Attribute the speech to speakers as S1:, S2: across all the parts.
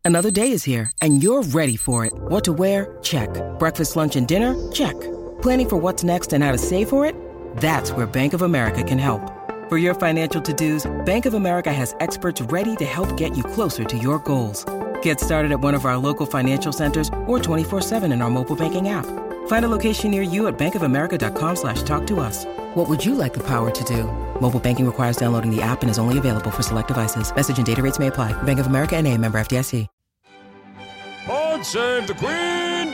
S1: Another day is here, and you're ready for it. What to wear? Check. Breakfast, lunch, and dinner? Check. Planning for what's next and how to save for it? That's where Bank of America can help. For your financial to-dos, Bank of America has experts ready to help get you closer to your goals. Get started at one of our local financial centers or 24/7 in our mobile banking app. Find a location near you at bankofamerica.com/talktous. What would you like the power to do? Mobile banking requires downloading the app and is only available for select devices. Message and data rates may apply. Bank of America NA, member FDIC.
S2: Pod Save the Queen!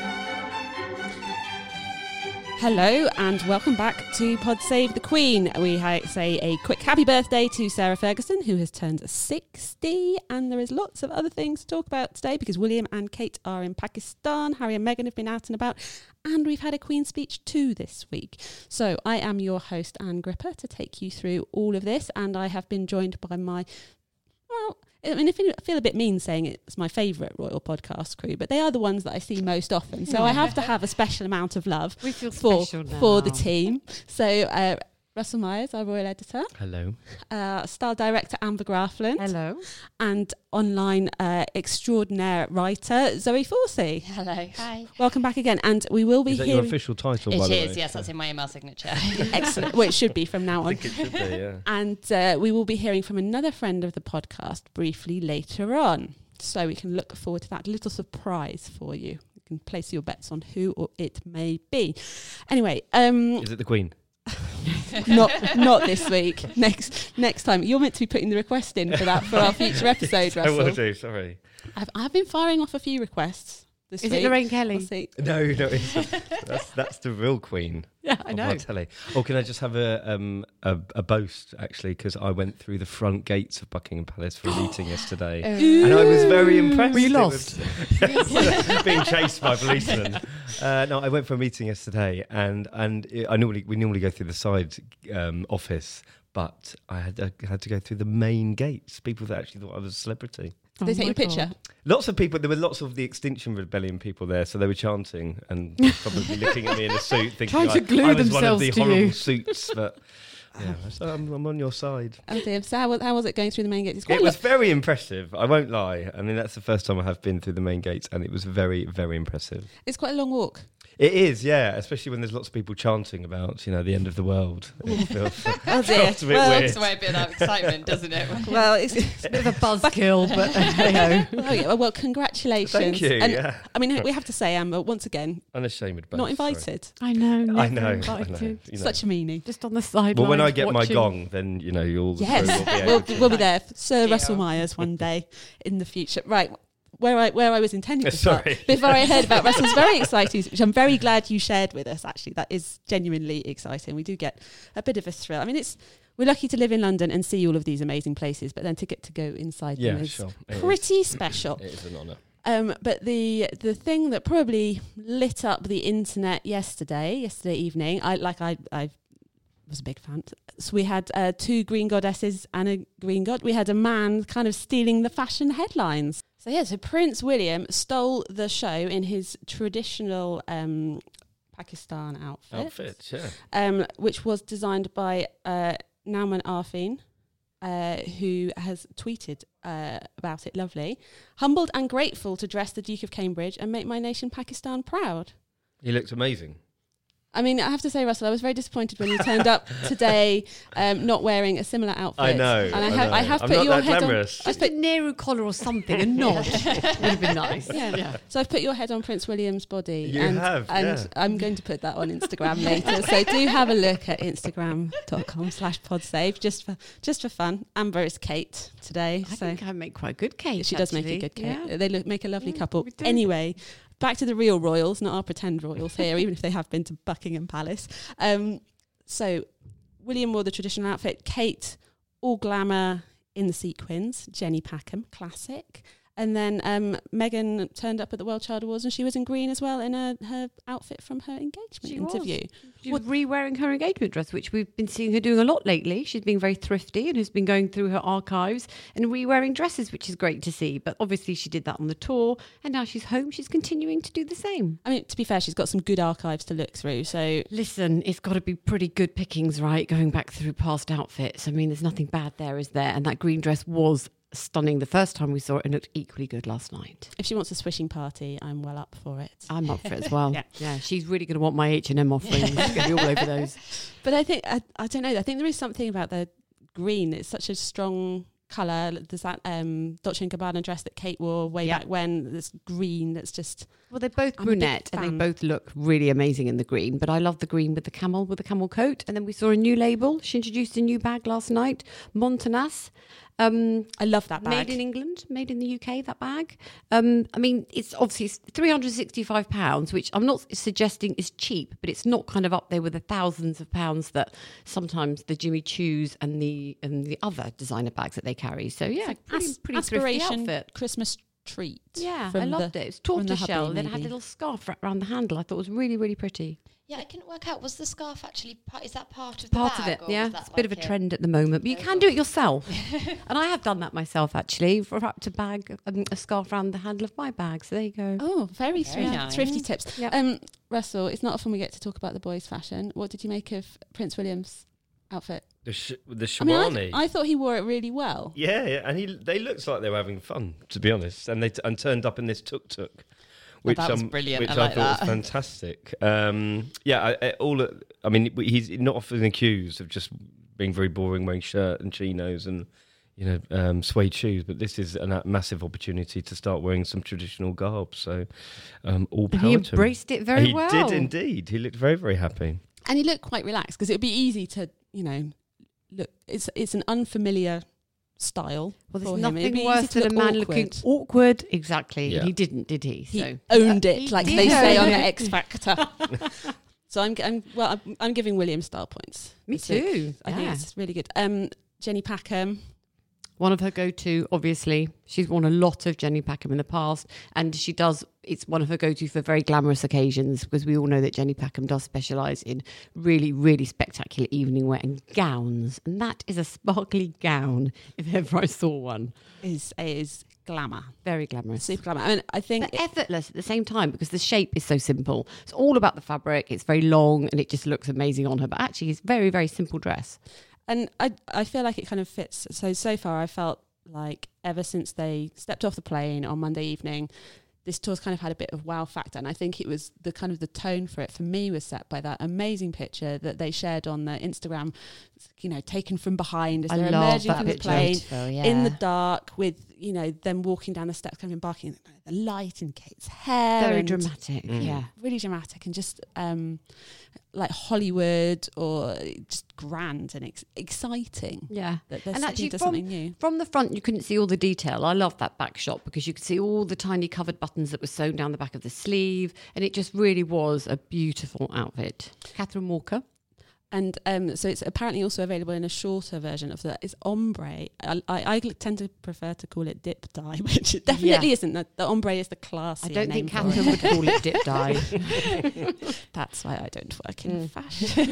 S3: Hello and welcome back to Pod Save the Queen. We say a quick happy birthday to Sarah Ferguson, who has turned 60, and there is lots of other things to talk about today because William and Kate are in Pakistan, Harry and Meghan have been out and about, and we've had a Queen speech too this week. So I am your host, Anne Gripper, to take you through all of this, and I have been joined by my, well, I mean, I feel a bit mean saying it's my favourite Royal Podcast crew, but they are the ones that I see most often. So I have to have a special amount of love for the team. So Russell Myers, our Royal Editor.
S4: Hello.
S3: Style Director Amber Grafland.
S5: Hello.
S3: And online extraordinaire writer Zoe Forsey.
S6: Hello. Hi.
S3: Welcome back again. And we will be
S4: Is that
S3: hearing...
S4: your official title,
S6: It
S4: by the way?
S6: is, yes, that's in my email signature.
S3: Excellent. Well, it should be from now on.
S4: I think it should be, yeah.
S3: And we will be hearing from another friend of the podcast briefly later on. So we can look forward to that little surprise for you. You can place your bets on who or it may be. Anyway.
S4: Is it the Queen?
S3: not this week. Next time. You're meant to be putting the request in for that for our future episode, Russell.
S4: I will do, sorry.
S3: I've been firing off a few requests this week.
S5: Is it Lorraine Kelly?
S3: We'll see.
S4: No, that's the real Queen.
S5: Yeah, I know.
S4: Of our telly. Oh, can I just have a boast, actually, because I went through the front gates of Buckingham Palace for a meeting yesterday, and I was very impressed.
S5: Were you lost?
S4: Being chased by policemen. No, I went for a meeting yesterday, and we normally go through the side office, but I had to go through the main gates. People that actually thought I was a celebrity.
S3: Did they take your picture?
S4: Lots of people. There were lots of the Extinction Rebellion people there, so they were chanting and probably looking at me in a suit, thinking
S5: Trying to glue
S4: I was one of
S5: themselves
S4: the
S5: to
S4: horrible
S5: you.
S4: suits. But yeah, so I'm on your side.
S3: Oh dear. So how was it going through the main gates? It's quite
S4: It was very impressive. I won't lie. I mean, that's the first time I have been through the main gates, and it was very, very impressive.
S3: It's quite a long walk.
S4: It is, yeah, especially when there's lots of people chanting about, the end of the world. It feels,
S3: Oh dear.
S4: feels a bit
S3: Well,
S4: weird.
S6: It's a bit of excitement, doesn't it?
S3: Well, it's
S5: It's a bit of a buzzkill, but hey-ho.
S3: oh, yeah, well, congratulations.
S4: Thank you,
S3: And,
S4: yeah.
S3: I mean, we have to say, Amber, once again,
S4: Unashamed.
S3: not invited.
S5: I know.
S4: I
S5: never
S4: know.
S5: invited.
S3: Such a meanie.
S5: Just on the sidelines.
S4: Well, when I get
S5: watching.
S4: my gong, then, you'll
S3: Yes,
S4: will be able to.
S3: we'll be there. Sir
S6: Dear.
S3: Russell Myers one day in the future. Right. Where I was intending to start,
S4: Sorry.
S3: before I heard about Russell's very exciting, which I'm very glad you shared with us, actually. That is genuinely exciting. We do get a bit of a thrill. I mean, we're lucky to live in London and see all of these amazing places, but then to get to go inside them is
S4: sure. It
S3: pretty special.
S4: It is an honour.
S3: But the thing that probably lit up the internet yesterday evening, I was a big fan. So we had two green goddesses and a green god. We had a man kind of stealing the fashion headlines. So Prince William stole the show in his traditional Pakistan outfit.
S4: Yeah.
S3: Which was designed by Nauman Arfin, who has tweeted about it. Lovely. Humbled and grateful to dress the Duke of Cambridge and make my nation Pakistan proud.
S4: He looked amazing.
S3: I mean, I have to say, Russell, I was very disappointed when you turned up today not wearing a similar outfit.
S4: I know.
S3: And I have
S4: I'm
S3: put
S4: not
S3: your
S4: that
S3: head
S4: glamorous.
S3: on. I
S5: Just a Nehru collar or something, a nod would have been nice.
S3: Yeah. So I've put your head on Prince William's body.
S4: You have,
S3: And
S4: yeah.
S3: I'm going to put that on Instagram later. So do have a look at instagram.com/podsave just for fun. Amber is Kate today.
S5: I think I make quite a good cake.
S3: She does make a
S5: actually.
S3: good cake.
S5: Yeah.
S3: They make a lovely
S5: Yeah,
S3: couple.
S5: we do.
S3: Anyway, back to the real royals, not our pretend royals here, even if they have been to Buckingham Palace. So William wore the traditional outfit. Kate, all glamour in the sequins. Jenny Packham, classic. And then Meghan turned up at the World Child Awards and she was in green as well in her outfit from her engagement
S5: She
S3: interview.
S5: She's re-wearing her engagement dress, which we've been seeing her doing a lot lately. She's been very thrifty and has been going through her archives and re-wearing dresses, which is great to see. But obviously she did that on the tour and now she's home. She's continuing to do the same.
S3: I mean, to be fair, she's got some good archives to look through. So
S5: Listen, it's got to be pretty good pickings, right? Going back through past outfits. I mean, there's nothing bad there, is there? And that green dress was stunning the first time we saw it and looked equally good last night.
S3: If she wants a swishing party, I'm well up for it.
S5: I'm up for it as well.
S3: Yeah.
S5: Yeah, she's really going to want my H&M offerings. She's going to be all over those.
S3: But I think, I don't know, I think there is something about the green. It's such a strong colour. There's that Dolce & Gabbana dress that Kate wore way back when. This green that's just...
S5: Well, they're both
S3: I'm a big
S5: brunette and they
S3: fan.
S5: both look really amazing in the green. But I love the green with the camel coat. And then we saw a new label. She introduced a new bag last night, Montparnasse.
S3: I love that bag.
S5: Made in England, made in the UK, that bag. I mean, it's obviously £365, which I'm not suggesting is cheap, but it's not kind of up there with the thousands of pounds that sometimes the Jimmy Choos and the other designer bags that they carry. So yeah, pretty thrifty
S3: aspiration
S5: outfit.
S3: Christmas treat.
S5: Yeah, I
S3: from
S5: loved it. It was
S3: from the
S5: tortoise shell,
S3: hubby,
S5: then it had a
S3: maybe.
S5: little scarf wrapped around the handle. I thought it was really, really pretty.
S6: Yeah, I couldn't work out. Was the scarf actually is that part of the
S5: Part
S6: bag?
S5: of it,
S6: or
S5: yeah.
S6: was that
S5: It's a bit of a
S6: like
S5: trend at the moment, but you can do it yourself. And I have done that myself, actually. Wrapped a scarf around the handle of my bag. So there you go.
S3: Oh, very
S6: nice.
S3: thrifty tips.
S5: Yep.
S3: Russell, it's not often we get to talk about the boys' fashion. What did you make of Prince William's outfit?
S4: The
S3: I
S4: Shawani.
S3: mean, I thought he wore it really well.
S4: Yeah, and they looked like they were having fun, to be honest. And they turned up in this tuk-tuk, which
S6: that was brilliant.
S4: Which
S6: I
S4: I,
S6: like
S4: thought
S6: that.
S4: was fantastic. He's not often accused of just being very boring, wearing shirt and chinos and suede shoes. But this is a massive opportunity to start wearing some traditional garb. So all power
S5: He
S4: to him.
S5: embraced it very well.
S4: He did indeed. He looked very, very happy.
S3: And he looked quite relaxed because it would be easy to, look. It's an unfamiliar style.
S5: Well,
S3: for
S5: there's
S3: him. It'd
S5: nothing
S3: be
S5: worse
S3: easy to
S5: than a
S3: look
S5: man looking
S3: awkward.
S5: awkward. Exactly.
S4: Yeah.
S5: And he didn't, did he?
S3: He
S5: So
S3: owned it,
S5: He
S3: like
S5: did
S3: they say
S5: own
S3: on the
S5: it.
S3: X Factor. So I'm giving William style points.
S5: Me
S3: This week.
S5: too.
S3: I think
S5: Yeah.
S3: it's really good. Jenny Packham.
S5: One of her go-to, obviously. She's worn a lot of Jenny Packham in the past, and it's one of her go-to for very glamorous occasions, because we all know that Jenny Packham does specialise in really, really spectacular evening wear and gowns. And that is a sparkly gown, if ever I saw one.
S3: is glamour.
S5: Very glamorous.
S3: Super glamour. I mean, I think
S5: But effortless at the same time, because the shape is so simple. It's all about the fabric. It's very long, and it just looks amazing on her. But actually, it's a very, very simple dress.
S3: And I feel like it kind of fits. So far, I felt like ever since they stepped off the plane on Monday evening, this tour's kind of had a bit of wow factor. And I think it was the kind of the tone for it, for me, was set by that amazing picture that they shared on their Instagram, taken from behind as
S5: I
S3: they're
S5: love
S3: emerging
S5: that
S3: from the
S5: picture.
S3: plane
S6: Beautiful, yeah.
S3: in the dark with, them walking down the steps, kind of embarking, the light in Kate's hair.
S5: Very
S3: and
S5: dramatic. Yeah.
S3: really dramatic and just like Hollywood, or just grand and exciting.
S5: Yeah.
S3: That they're
S5: And
S3: stepping
S5: actually
S3: into something new.
S5: From the front, you couldn't see all the detail. I love that back shot, because you could see all the tiny covered buttons that were sewn down the back of the sleeve. And it just really was a beautiful outfit. Catherine Walker.
S3: And so it's apparently also available in a shorter version of that. It's ombre. I tend to prefer to call it dip dye, which it definitely isn't. The ombre is the classy
S5: I don't
S3: name
S5: think
S3: for
S5: Catherine
S3: it.
S5: would call it dip dye.
S3: That's why I don't work in fashion.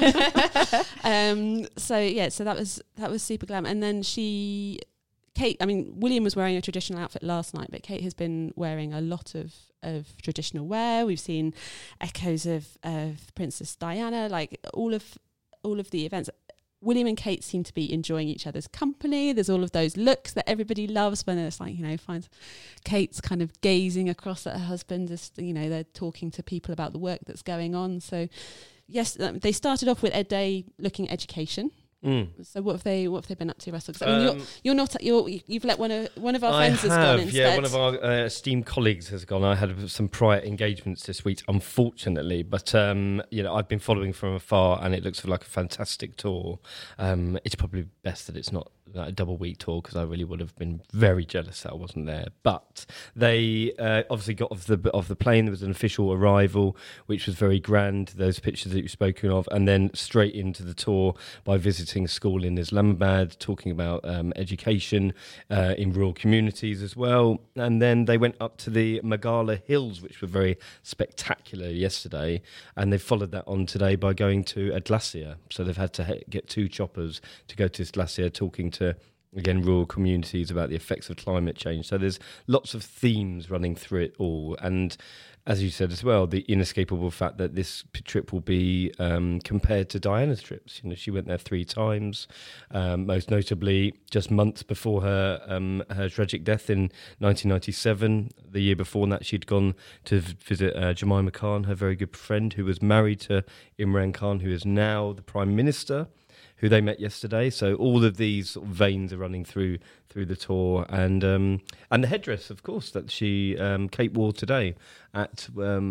S3: So that was super glam. And then William was wearing a traditional outfit last night, but Kate has been wearing a lot of traditional wear. We've seen echoes of Princess Diana, like all of the events. William and Kate seem to be enjoying each other's company. There's all of those looks that everybody loves when it's like, finds Kate's kind of gazing across at her husband as, they're talking to people about the work that's going on. So yes, they started off with Ed Day looking at education. So what have they been up to, Russell? 'Cause I mean, you've let one of our friends has gone instead.
S4: Yeah, one of our esteemed colleagues has gone. I had some prior engagements this week, unfortunately, but I've been following from afar, and it looks like a fantastic tour. It's probably best that it's not a double week tour, because I really would have been very jealous that I wasn't there. But they obviously got off the plane. There was an official arrival, which was very grand. Those pictures that you've spoken of, and then straight into the tour by visiting a school in Islamabad, talking about education in rural communities as well. And then they went up to the Meghalaya Hills, which were very spectacular yesterday, and they followed that on today by going to a glacier. So they've had to get two choppers to go to this glacier, talking to again, rural communities, about the effects of climate change. So there's lots of themes running through it all. And as you said as well, the inescapable fact that this trip will be compared to Diana's trips. You know, she went there 3 times, most notably just months before her tragic death in 1997. The year before that, she'd gone to visit Jemima Khan, her very good friend, who was married to Imran Khan, who is now the Prime Minister, who they met yesterday. So all of these sort of veins are running through the tour, and the headdress, of course, that Kate wore today at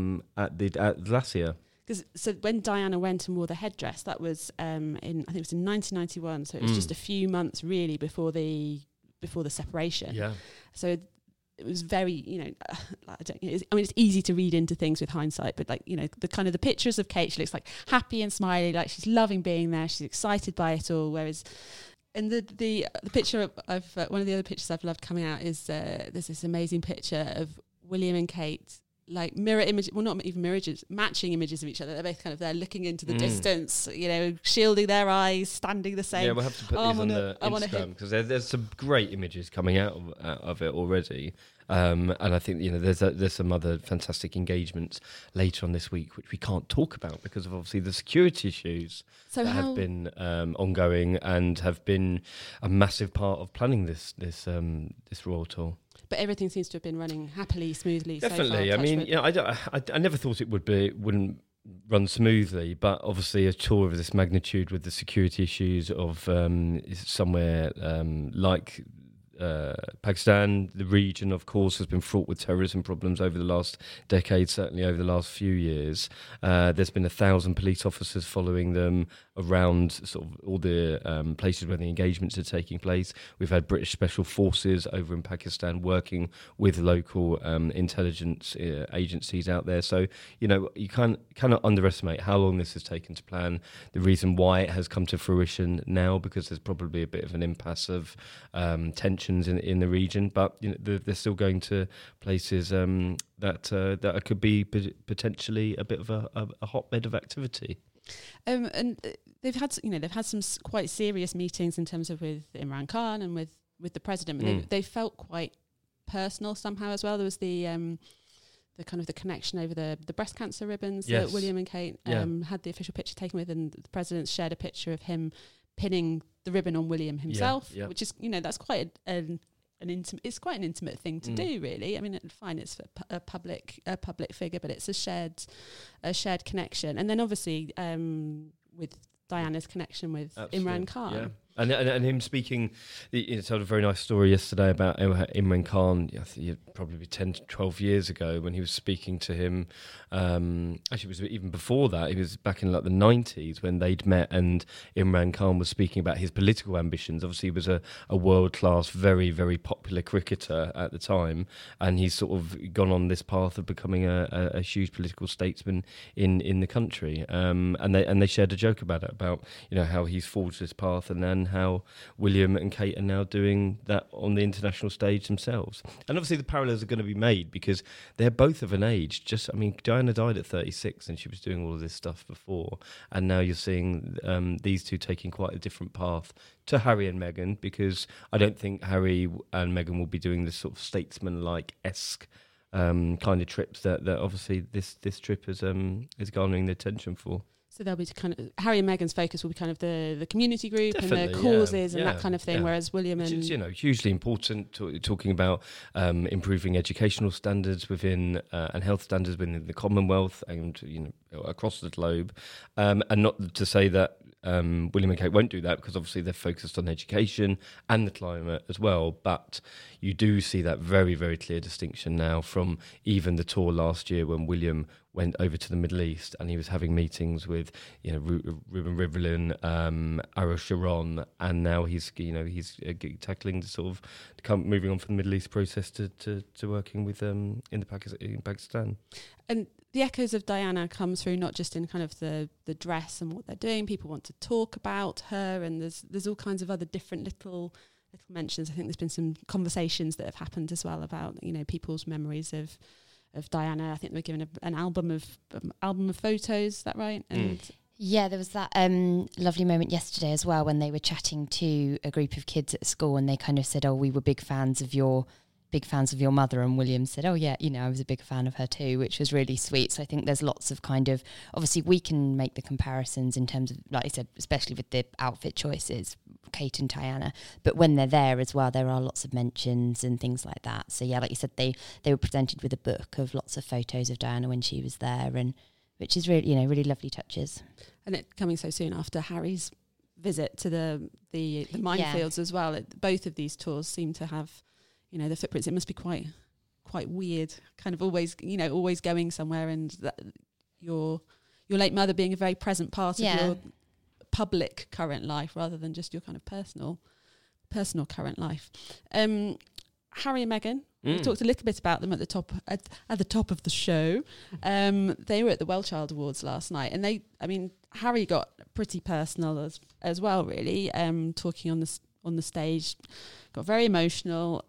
S4: Glacier.
S3: So when Diana went and wore the headdress, that was I think it was in 1991. So it was just a few months really before the separation.
S4: Yeah.
S3: So it was very, it's easy to read into things with hindsight, but the kind of the pictures of Kate, she looks like happy and smiley, like she's loving being there, she's excited by it all. Whereas, and the picture of one of the other pictures I've loved coming out is there's this amazing picture of William and Kate, like mirror images, well, not even mirror images, matching images of each other. They're both kind of there looking into the distance, shielding their eyes, standing the same.
S4: Yeah, we'll have to put these on the Instagram, because there's some great images coming out of it already. And I think there's some other fantastic engagements later on this week which we can't talk about because of obviously the security issues that have been ongoing and have been a massive part of planning this royal tour.
S3: But everything seems to have been running happily, smoothly.
S4: Definitely.
S3: So far,
S4: I mean, I never thought it wouldn't run smoothly, but obviously a tour of this magnitude with the security issues of somewhere like Pakistan, the region, of course, has been fraught with terrorism problems over the last decade, certainly over the last few years. There's been 1,000 police officers following them around sort of all the places where the engagements are taking place. We've had British Special Forces over in Pakistan working with local intelligence agencies out there. So, you cannot underestimate how long this has taken to plan, the reason why it has come to fruition now, because there's probably a bit of an impasse of tensions in the region, but they're still going to places that could be potentially a bit of a hotbed of activity.
S3: And they've had some quite serious meetings in terms of with Imran Khan and with the president. But they felt quite personal somehow as well. There was the kind of the connection over the breast cancer ribbons that William and Kate had the official picture taken with, and the president shared a picture of him pinning the ribbon on William himself, which is that's quite an intimate thing to do, really. I mean, fine, it's a public figure, but it's a shared connection. And then obviously with Diana's connection with Imran Khan.
S4: Yeah. And him speaking, he told a very nice story yesterday about Imran Khan. I think it'd probably be 10 to 12 years ago when he was speaking to him. Actually, it was even before that. It was back in like the 90s when they'd met, and Imran Khan was speaking about his political ambitions. Obviously, he was a world-class, very, very popular cricketer at the time, and he's sort of gone on this path of becoming a huge political statesman in the country. And they shared a joke about it, about how he's forged this path, and then how William and Kate are now doing that on the international stage themselves. And obviously the parallels are going to be made because they're both of an age. Diana died at 36 and she was doing all of this stuff before. And now you're seeing these two taking quite a different path to Harry and Meghan, because I don't think Harry and Meghan will be doing this sort of statesman-like-esque kind of trips that obviously this trip is garnering the attention for.
S3: So they'll be kind of Harry and Meghan's focus will be kind of the community group
S4: Definitely,
S3: and the causes and that kind of thing.
S4: Yeah.
S3: Whereas William and
S4: hugely important. Talking about improving educational standards within and health standards within the Commonwealth and across the globe, and not to say that William and Kate won't do that, because obviously they're focused on education and the climate as well. But you do see that very, very clear distinction now from even the tour last year when William went over to the Middle East and he was having meetings with Ruben Rivlin, Ariel Sharon, and now he's tackling the sort of moving on from the Middle East process to working with in Pakistan.
S3: And the echoes of Diana come through not just in kind of the dress and what they're doing. People want to talk about her, and there's all kinds of other different little mentions. I think there's been some conversations that have happened as well about people's memories of Diana. I think they were given an album of photos. Is that right? And
S7: Yeah, there was that lovely moment yesterday as well when they were chatting to a group of kids at school, and they kind of said, "Oh, we were big fans of your mother," and William said, "Oh yeah, I was a big fan of her too," which was really sweet. So I think there's lots of kind of, obviously we can make the comparisons in terms of, like I said, especially with the outfit choices, Kate and Diana, but when they're there as well, there are lots of mentions and things like that. So yeah, like you said, they were presented with a book of lots of photos of Diana when she was there, and which is really, really lovely touches.
S3: And it coming so soon after Harry's visit to the minefields as well. Both of these tours seem to have, the footprints. It must be quite weird, kind of always going somewhere, and that your late mother being a very present part of your public current life rather than just your kind of personal current life. Harry and Meghan, we talked a little bit about them at the top of the show. They were at the Wellchild Awards last night, and Harry got pretty personal as well, really. Talking on the stage, got very emotional.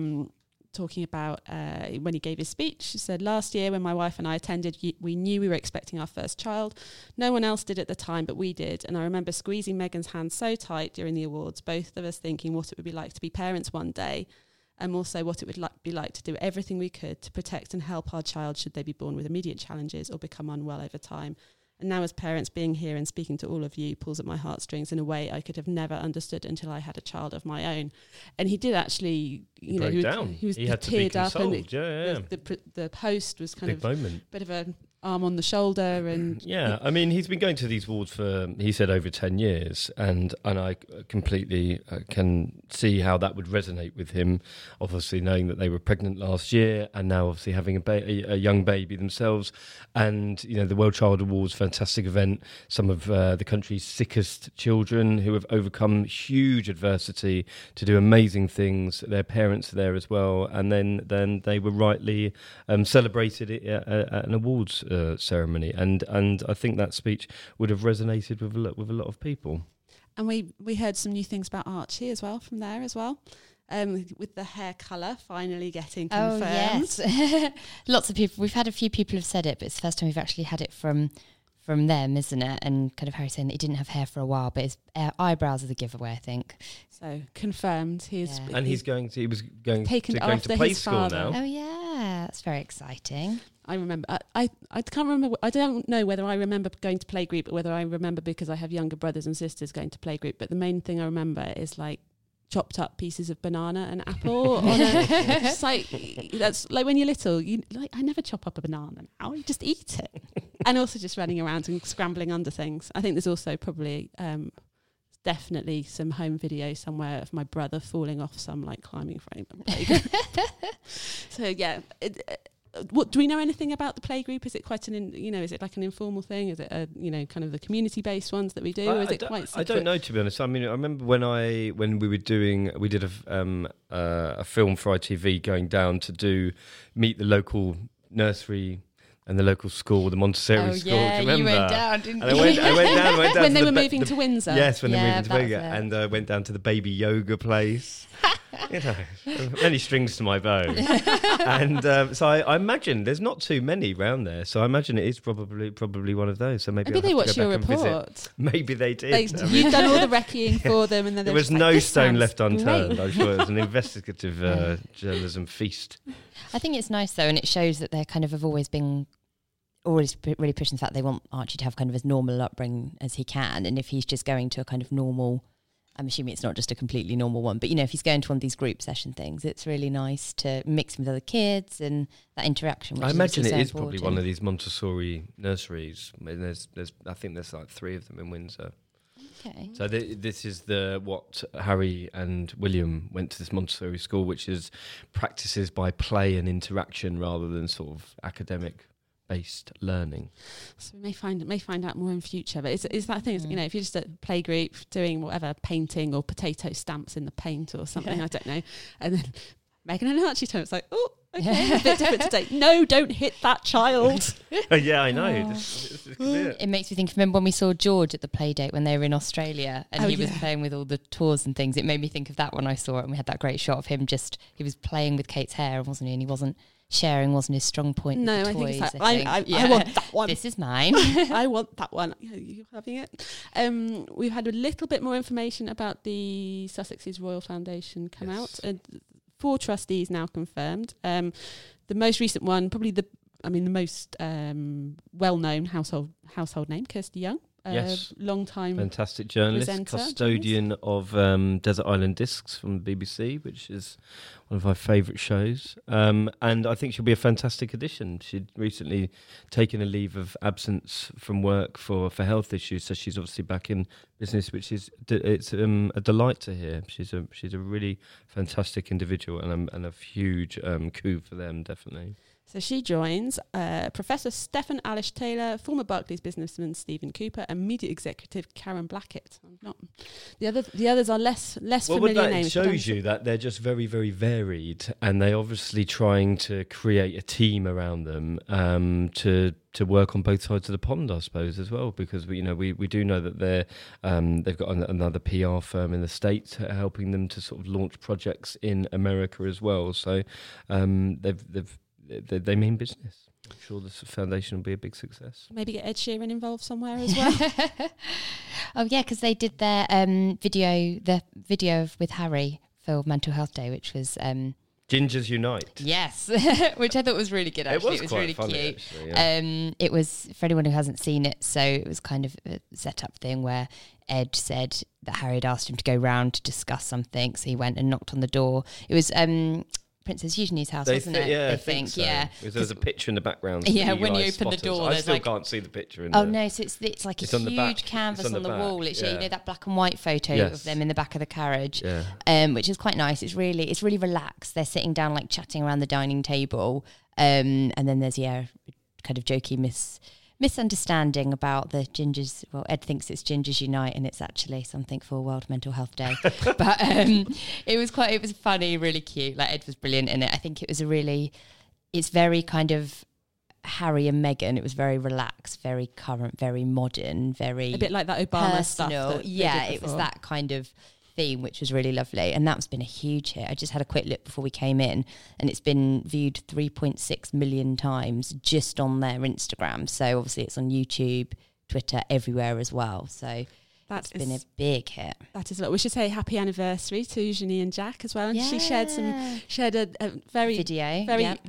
S3: Talking about when he gave his speech, he said, "Last year when my wife and I attended, we knew we were expecting our first child. No one else did at the time, but we did. And I remember squeezing Meghan's hand so tight during the awards, both of us thinking what it would be like to be parents one day, and also what it would be like to do everything we could to protect and help our child should they be born with immediate challenges or become unwell over time. And now as parents, being here and speaking to all of you pulls at my heartstrings in a way I could have never understood until I had a child of my own." And he did actually,
S4: he had to be
S3: teared up,
S4: consoled.
S3: and the post was kind
S4: Big
S3: of
S4: moment.
S3: Bit of an arm on the shoulder, and
S4: he's been going to these awards for, he said, over 10 years, and I completely can see how that would resonate with him, obviously knowing that they were pregnant last year and now obviously having a young baby themselves. And the Wellchild Awards, fantastic event, some of the country's sickest children who have overcome huge adversity to do amazing things. Their parents are there as well, and then they were rightly celebrated at an awards ceremony, and I think that speech would have resonated with a lot of people.
S3: And we heard some new things about Archie as well from there as well, with the hair colour finally getting confirmed.
S7: Oh yes, lots of people. We've had a few people have said it, but it's the first time we've actually had it from them, isn't it? And kind of Harry saying that he didn't have hair for a while, but his eyebrows are the giveaway, I think.
S3: So confirmed. He was
S7: taken
S3: after
S4: to play
S3: his
S4: school
S3: father.
S4: now.
S7: Oh yeah, that's very exciting.
S3: I remember. I can't remember. I don't know whether I remember going to playgroup or whether I remember because I have younger brothers and sisters going to playgroup. But the main thing I remember is like chopped up pieces of banana and apple on it's like, that's like when you're little, I never chop up a banana now, you just eat it. And also just running around and scrambling under things. I think there's also probably definitely some home video somewhere of my brother falling off some like climbing frame. So yeah, what do we know anything about the playgroup? Is it quite is it like an informal thing? Is it kind of the community based ones that we do, or is it quite secret?
S4: I don't know, to be honest. I mean, I remember when we did a film for ITV going down to meet the local nursery and the local school, the Montessori school.
S7: Yeah,
S4: do you remember?
S7: You went down, didn't you?
S4: And I went down
S3: when they were moving to Windsor.
S4: Yes, when they were moving to
S7: that's
S4: Windsor, and I went down to the baby yoga place. Many strings to my bow. And so I imagine there's not too many around there. So I imagine it is probably one of those. So maybe
S3: they watched your report.
S4: Maybe they did.
S3: You've done all the recceing for them, and then
S4: there was no stone left unturned. I'm sure it was an investigative journalism feast.
S7: I think it's nice though, and it shows that they kind of have always really pushing the fact they want Archie to have kind of as normal upbringing as he can, and if he's just going to a kind of normal, I'm assuming it's not just a completely normal one, but if he's going to one of these group session things, it's really nice to mix him with other kids and that interaction. Which
S4: I imagine it is
S7: so
S4: probably one of these Montessori nurseries. I think there's like 3 of them in Windsor.
S7: Okay.
S4: So this is what Harry and William went to, this Montessori school, which is practices by play and interaction rather than sort of academic-based learning.
S3: So we may find out more in future. But it's that thing. If you're just at playgroup doing whatever, painting or potato stamps in the paint or something, I don't know, and then Meghan and Archie tone. It's like, oh, okay, a bit different today. No, don't hit that child.
S4: Yeah, I know. This could be it.
S7: It makes me think, remember when we saw George at the play date when they were in Australia and
S3: Oh,
S7: he was
S3: yeah.
S7: playing with all the tours and things? It made me think of that when I saw it, and we had that great shot of him he was playing with Kate's hair, wasn't he? And he wasn't sharing, wasn't his strong point with
S3: No,
S7: the
S3: I think
S7: toys,
S3: it's like, I want that one.
S7: This is mine.
S3: I want that one. Yeah, you having it? We've had a little bit more information about the Sussex's Royal Foundation come
S4: Yes.
S3: out. 4 trustees now confirmed. The most recent one, probably the most well-known household name, Kirsty Young.
S4: Yes.
S3: Long time.
S4: Fantastic journalist,
S3: presenter,
S4: custodian of Desert Island Discs from the BBC, which is one of my favourite shows. And I think she'll be a fantastic addition. She'd recently taken a leave of absence from work for health issues, so she's obviously back in business, which is it's a delight to hear. She's a really fantastic individual and a huge coup for them, definitely.
S3: So she joins Professor Stephen Alish Taylor, former Barclays businessman Stephen Cooper, and media executive Karen Blackett. The others are less familiar
S4: that
S3: names. but I'm
S4: shows
S3: sure-
S4: you that they're just very, very varied, and they're obviously trying to create a team around them to work on both sides of the pond, I suppose, as well, because we do know that they've got another PR firm in the States helping them to sort of launch projects in America as well. So they mean business. I'm sure this foundation will be a big success.
S3: Maybe get Ed Sheeran involved somewhere as well.
S7: Oh yeah, because they did their video with Harry for Mental Health Day, which was
S4: Gingers Unite.
S7: yes, which I thought was really good. Actually,
S4: It was quite
S7: really
S4: funny,
S7: cute.
S4: actually, yeah.
S7: It was, for anyone who hasn't seen it, so it was kind of a set-up thing where Ed said that Harry had asked him to go round to discuss something, so he went and knocked on the door. It was Princess Eugenie's house, wasn't it?
S4: Yeah,
S7: They
S4: I think so.
S7: yeah.
S4: Because there's a picture in the background.
S7: Yeah,
S4: for
S7: when you
S4: eyes
S7: open the
S4: spotters.
S7: door,
S4: I
S7: there's
S4: still
S7: like-
S4: can't see the picture. In
S7: Oh
S4: the,
S7: no! So it's like
S4: It's
S7: a
S4: on the back.
S7: huge canvas
S4: It's on
S7: on the
S4: the
S7: wall.
S4: back,
S7: It's
S4: yeah.
S7: that black and white photo
S4: Yes.
S7: of them in the back of the carriage,
S4: Yeah.
S7: which is quite nice. It's really relaxed. They're sitting down, like chatting around the dining table, and then there's kind of jokey misunderstanding about the gingers. Well, Ed thinks it's Gingers Unite, and it's actually something for World Mental Health Day. But it was funny, really cute. Like Ed was brilliant in it. I think it's very kind of Harry and Meghan. It was very relaxed, very current, very modern, very
S3: A bit like that Obama stuff.
S7: personal.
S3: that they
S7: Yeah,
S3: did
S7: it was
S3: before.
S7: that kind of theme, which was really lovely. And that's been a huge hit. I just had a quick look before we came in, and it's been viewed 3.6 million times just on their Instagram. So obviously it's on YouTube, Twitter, everywhere as well. So it's been a big hit.
S3: That is a lot. We should say happy anniversary to Eugenie and Jack as well. And she shared a very
S7: Video,
S3: very
S7: yeah.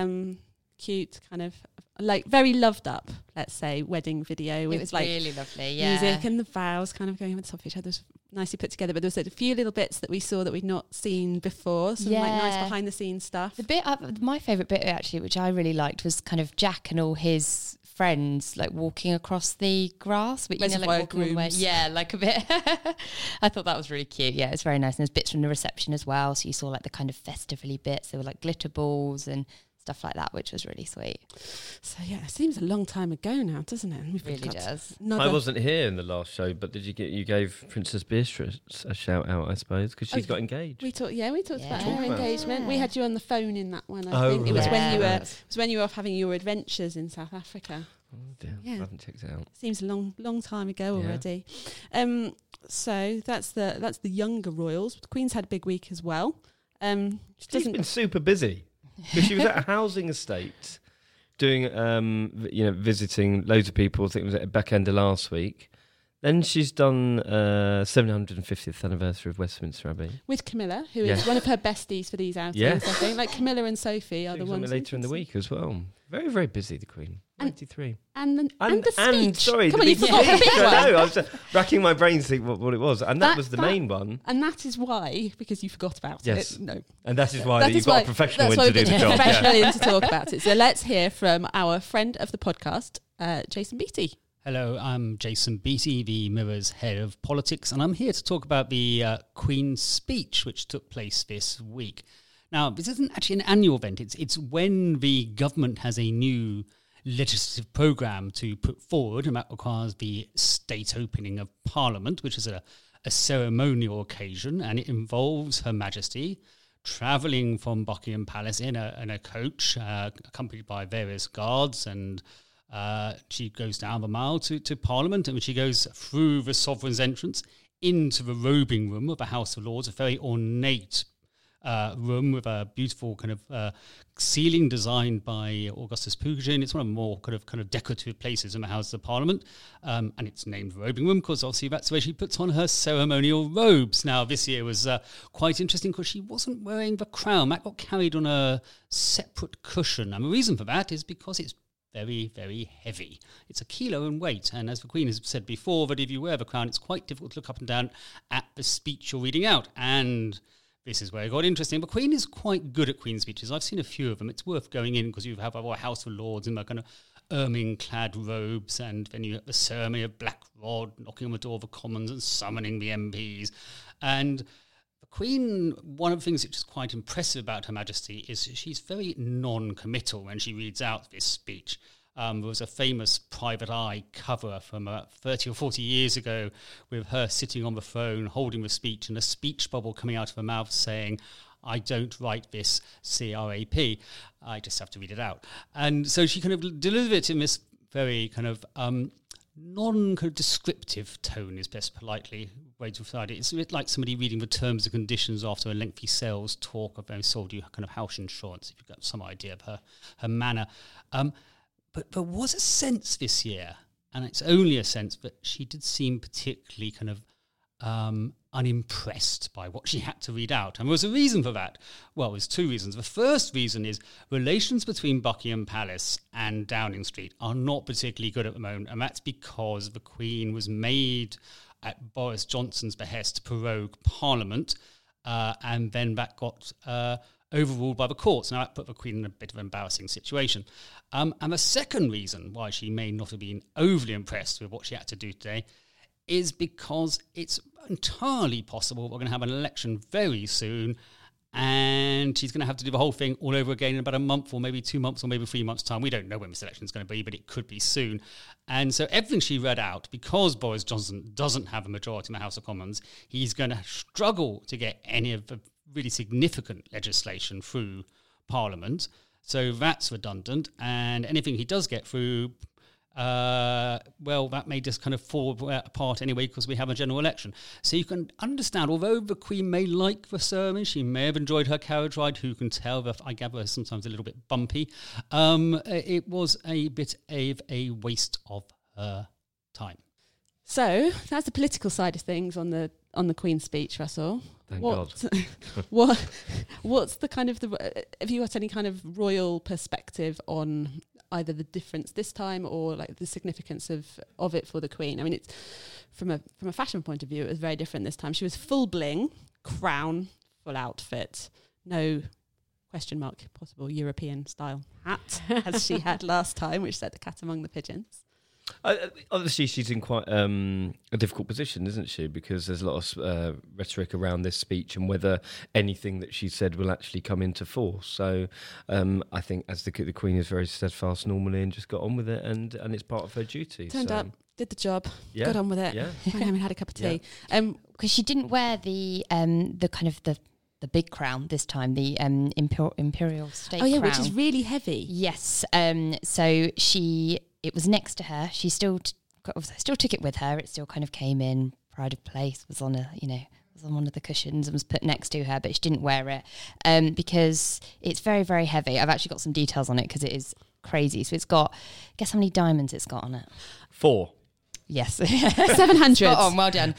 S3: cute kind of like very loved up, let's say, wedding video with
S7: It was
S3: like
S7: really lovely, yeah.
S3: music and the vows kind of going over the top of each other. It was nicely put together, but there was a few little bits that we saw that we'd not seen before. Some like nice
S7: Yeah.
S3: behind the scenes stuff.
S7: The bit my favourite bit actually, which I really liked, was kind of Jack and all his friends like walking across the grass, but
S3: Reservoir
S7: like walking on
S3: grooms.
S7: yeah, like a bit. I thought that was really cute. Yeah, it's very nice. And there's bits from the reception as well, so you saw like the kind of festively bits. There were like glitter balls and stuff like that, which was really sweet.
S3: So yeah, it seems a long time ago now, doesn't it? And we've
S7: Really
S3: got
S7: does.
S3: another-
S4: I wasn't here in the last show, but you gave Princess Beatrice a shout out, I suppose, because she's got engaged.
S3: We talked about
S7: Yeah.
S3: her
S7: Talk
S4: about it.
S3: engagement. We had you on the phone in that one. I
S4: Oh,
S3: think it was
S4: right.
S3: when you were.
S7: Yeah.
S3: It was when you were off having your adventures in South Africa.
S4: Oh, dear.
S3: Yeah.
S4: I haven't checked it out.
S3: Seems a long time ago
S4: Yeah.
S3: already. So that's the younger royals. The Queen's had a big week as well. She
S4: She's
S3: doesn't.
S4: been super busy because she was at a housing estate doing, visiting loads of people. I think it was at the back end of last week. Then she's done 750th anniversary of Westminster Abbey.
S3: With Camilla, who is
S4: Yes.
S3: one of her besties for these outings,
S4: Yes.
S3: I think. Like Camilla and Sophie are
S4: Doing
S3: the ones
S4: something later in the week as well. Very, very busy, the Queen.
S3: And-
S4: 93.
S3: And the speech.
S4: Sorry,
S3: Come
S4: the
S3: on, you
S4: big
S3: forgot the
S4: speech.
S3: big
S4: I
S3: one.
S4: know, I was racking my brains to think what it was. And that was the main one.
S3: And that is why, because you forgot about
S4: Yes.
S3: it. No.
S4: And that is why
S3: That
S4: you've
S3: is
S4: got
S3: why-
S4: a professional
S3: that's
S4: in
S3: why
S4: to do
S3: we've
S4: the
S3: got a
S4: job.
S3: professional
S4: Yeah.
S3: in to talk about it. So let's hear from our friend of the podcast, Jason Beattie.
S8: Hello, I'm Jason Beattie, the Mirror's head of politics, and I'm here to talk about the Queen's speech, which took place this week. Now, this isn't actually an annual event. It's when the government has a new legislative programme to put forward, and that requires the state opening of Parliament, which is a ceremonial occasion, and it involves Her Majesty travelling from Buckingham Palace in a coach, accompanied by various guards, and she goes down the Mall to Parliament, and she goes through the Sovereign's entrance into the robing room of the House of Lords, a very ornate room with a beautiful kind of ceiling designed by Augustus Pugin. It's one of the more kind of decorative places in the House of Parliament, and it's named the robing room because obviously that's where she puts on her ceremonial robes. Now, this year was quite interesting because she wasn't wearing the crown. That got carried on a separate cushion, and the reason for that is because it's very, very heavy. It's a kilo in weight, and as the Queen has said before, that if you wear the crown, it's quite difficult to look up and down at the speech you're reading out. And this is where it got interesting. But Queen is quite good at Queen speeches. I've seen a few of them. It's worth going in because you have our House of Lords in their kind of ermine-clad robes, and then you have the ceremony of Black Rod knocking on the door of the Commons and summoning the MPs. And the Queen, one of the things which is quite impressive about Her Majesty is she's very non-committal when she reads out this speech. There was a famous Private Eye cover from 30 or 40 years ago with her sitting on the throne holding the speech and a speech bubble coming out of her mouth saying, "I don't write this CRAP, I just have to read it out." And so she kind of delivered it in this very kind of non-descriptive tone, is best politely way to describe it. It's a bit like somebody reading the terms and conditions after a lengthy sales talk of they sold you kind of house insurance, if you've got some idea of her manner. But there was a sense this year, and it's only a sense, but she did seem particularly kind of unimpressed by what she had to read out. And there was a reason for that. Well, there's two reasons. The first reason is relations between Buckingham Palace and Downing Street are not particularly good at the moment, and that's because the Queen was made at Boris Johnson's behest to prorogue Parliament, and then that got overruled by the courts. Now, that put the Queen in a bit of an embarrassing situation. And the second reason why she may not have been overly impressed with what she had to do today is because it's entirely possible we're going to have an election very soon, and she's going to have to do the whole thing all over again in about a month or maybe 2 months or maybe 3 months' time. We don't know when this election is going to be, but it could be soon. And so everything she read out, because Boris Johnson doesn't have a majority in the House of Commons, he's going to struggle to get any of the really significant legislation through Parliament. So that's redundant. And anything he does get through, well, that may just kind of fall apart anyway because we have a general election. So you can understand, although the Queen may like the sermon, she may have enjoyed her carriage ride, who can tell, that I gather sometimes a little bit bumpy, it was a bit of a waste of her time.
S3: So that's the political side of things on the Queen's speech, Russell.
S4: Thank God.
S3: What's the kind of have you got any kind of royal perspective on either the difference this time or like the significance of it for the Queen? I mean, it's from a fashion point of view, it was very different this time. She was full bling, crown, full outfit, no question mark possible European style hat as she had last time, which set the cat among the pigeons.
S4: Obviously, she's in quite a difficult position, isn't she? Because there's a lot of rhetoric around this speech and whether anything that she said will actually come into force. So I think as the Queen is very steadfast normally and just got on with it, and it's part of her duty.
S3: Turned up, did the job, got on with it.
S4: Yeah.
S3: Went home and had a cup of tea.
S7: Because she didn't wear the kind of the big crown this time, the imperial state crown.
S3: Which is really heavy.
S7: Yes. So it was next to her. She still took it with her. It still kind of came in. Pride of place was on was on one of the cushions and was put next to her, but she didn't wear it because it's very, very heavy. I've actually got some details on it because it is crazy. So it's got, guess how many diamonds it's got on it?
S4: 4.
S7: Yes.
S3: 700.
S7: Spot on, well done.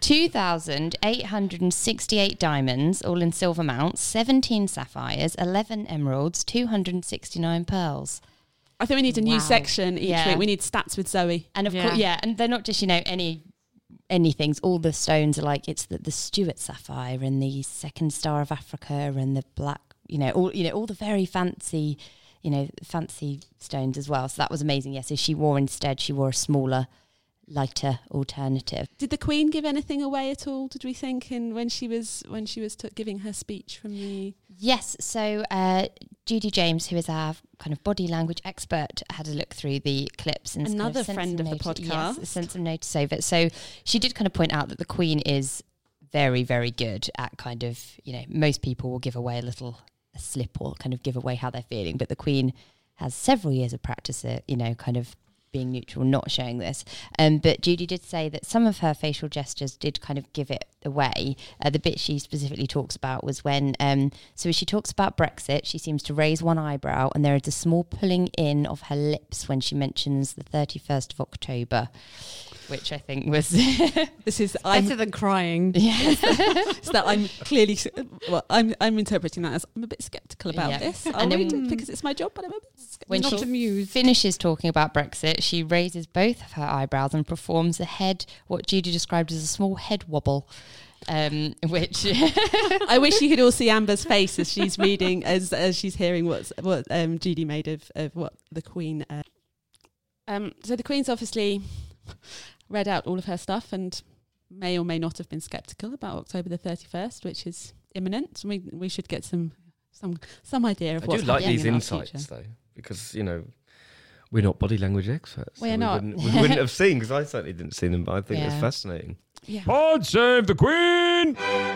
S7: 2,868 diamonds, all in silver mounts, 17 sapphires, 11 emeralds, 269 pearls.
S3: I think we need a new section each week. We need stats with Zoe.
S7: And of course, and they're not just, any things. All the stones are like, it's the Stuart sapphire and the second star of Africa and the black, all the very fancy, fancy stones as well. So that was amazing. Yes, so she wore a smaller, lighter alternative.
S3: Did the Queen give anything away at all, did we think, when she was giving her speech from the...
S7: Yes, so Judy James, who is our kind of body language expert, had a look through the clips and
S3: another friend of the podcast.
S7: Yes, sent some notice over it. So she did kind of point out that the Queen is very, very good at kind of, most people will give away a slip or kind of give away how they're feeling, but the Queen has several years of practice at, kind of being neutral, not showing this. But Judy did say that some of her facial gestures did kind of give it away. The bit she specifically talks about was when, so as she talks about Brexit, she seems to raise one eyebrow and there is a small pulling in of her lips when she mentions the 31st of October, which I think was...
S3: This is...
S5: better than crying.
S7: Yeah.
S3: So that I'm clearly... Well, I'm interpreting that as I'm a bit sceptical about this. I'll read it because it's my job, but I'm a bit sceptical.
S7: When she finishes talking about Brexit, she raises both of her eyebrows and performs what Judy described as a small head wobble, which
S3: I wish you could all see Amber's face as she's reading, as she's hearing what Judy made of what the Queen. So the Queen's obviously read out all of her stuff and may or may not have been sceptical about October the 31st, which is imminent. We should get some idea of what's happening.
S4: I do like these
S3: in our
S4: insights
S3: future.
S4: though, because we're not body language experts.
S3: We're
S4: so
S3: not.
S4: We wouldn't have seen, because I certainly didn't see them, but I think it's
S7: Yeah.
S4: fascinating.
S3: Yeah.
S2: Pod save the Queen!